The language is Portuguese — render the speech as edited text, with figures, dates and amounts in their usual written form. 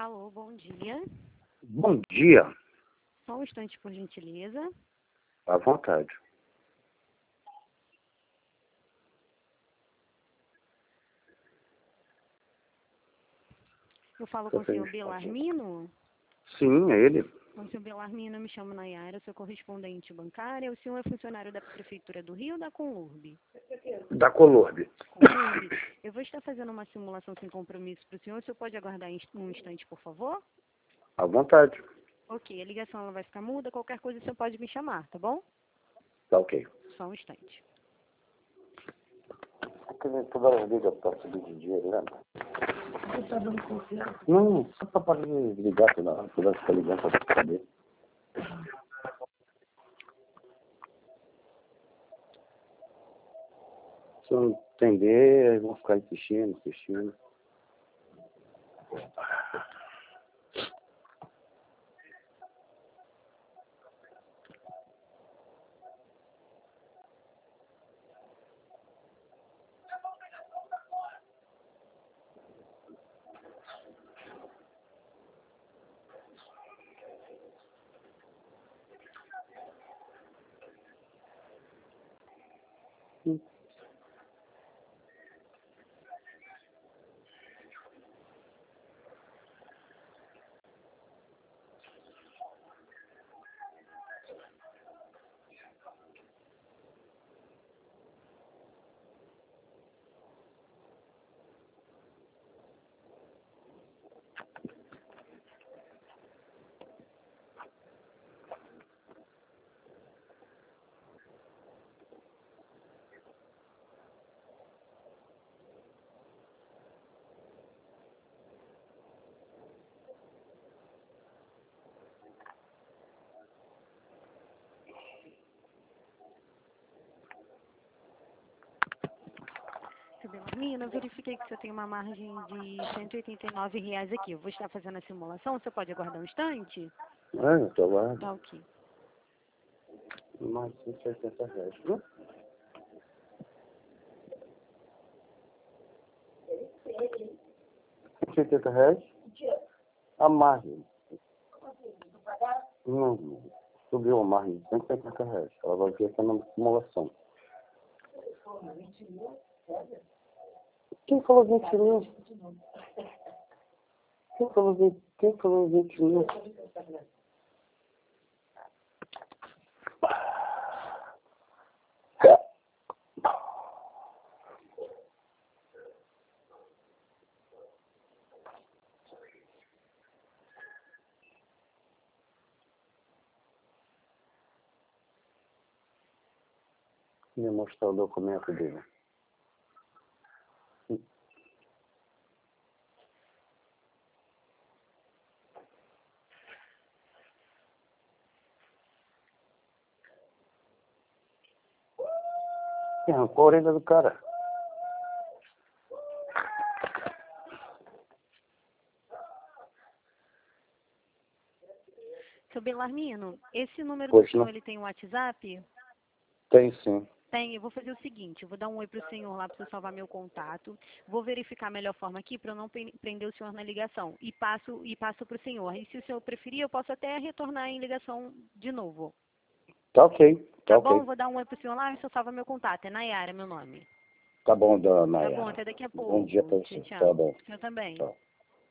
Alô, bom dia. Bom dia. Só um instante, por gentileza. À vontade. Eu falo com o senhor Belarmino? Sim, é ele. O senhor Belarmino, eu me chamo Nayara, eu sou correspondente bancária. O senhor é funcionário da Prefeitura do Rio ou da Conlurb? Da Colorbe. Conlurb. Eu vou estar fazendo uma simulação sem compromisso para o senhor. O senhor pode aguardar um instante, por favor? À vontade. Ok, a ligação ela vai ficar muda. Qualquer coisa o senhor pode me chamar, tá bom? Tá ok. Só um instante. Toda hora liga para subir de dinheiro, né? Você tá dando confiança? Não, só para parar de ligar toda hora. Toda hora ficar ligando para saber. Se eu não entender, vão ficar insistindo. Seu Belarmino, eu verifiquei que o senhor tem uma margem de R$ 189 aqui. Eu vou estar fazendo a simulação. Você pode aguardar um instante? Eu tô lá. Tá ok. Mais R$180, viu? R$180? A margem. Não, subiu a margem de R$180. Ela vai ver essa na simulação. Quem falou 20 mil? Quem falou 20 mil? Me mostrar o documento dele. Arrancou a orelha do cara. Seu Belarmino, esse número do Pois senhor, não. ele tem um WhatsApp? Tem sim. Tem, eu vou fazer o seguinte, eu vou dar um oi pro senhor lá para você salvar meu contato, vou verificar a melhor forma aqui para eu não prender o senhor na ligação e passo pro senhor. E se o senhor preferir, eu posso até retornar em ligação de novo. Tá ok. Tá Ok. bom? Vou dar um oi pro senhor lá e o senhor salva meu contato. É Nayara, meu nome. Tá bom, dona Tá bom, Nayara. até daqui a pouco. Bom dia pra você. Tchau, Tá tchau. bom. O senhor também. Tchau.